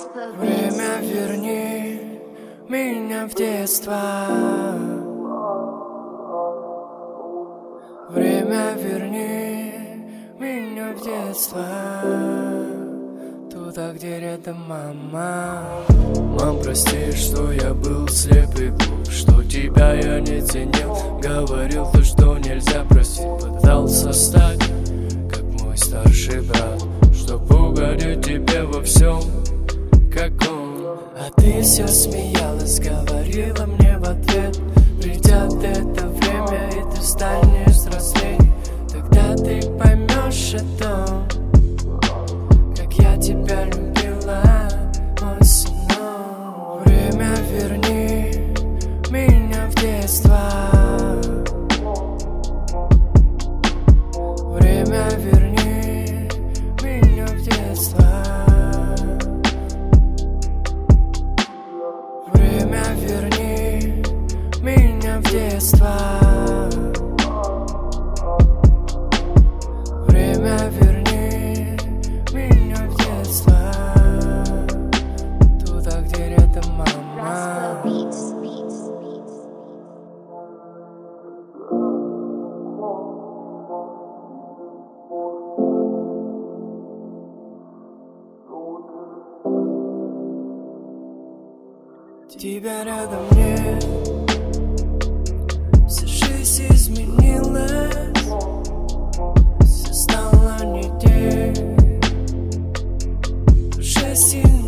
Время верни меня в детство. Время верни меня в детство. Туда, где рядом мама. Мам, прости, что я был слеп и глуп, что тебя я не ценил. Говорил то, что нельзя простить. Пытался стать, как мой старший брат, чтоб угодить тебе во всем, как он. А ты все смеялась, говорила мне в ответ: придет это время, и ты станешь взрослей. Тогда ты поймешь о том, как я тебя любила, мой сынок. Время верни меня в детство. Время верни меня в детство. Время верни меня в детство. Время верни меня в детство. Туда, где рядом мама. Тебя рядом нет, вся жизнь изменилась, все стало не тем, уже сильно.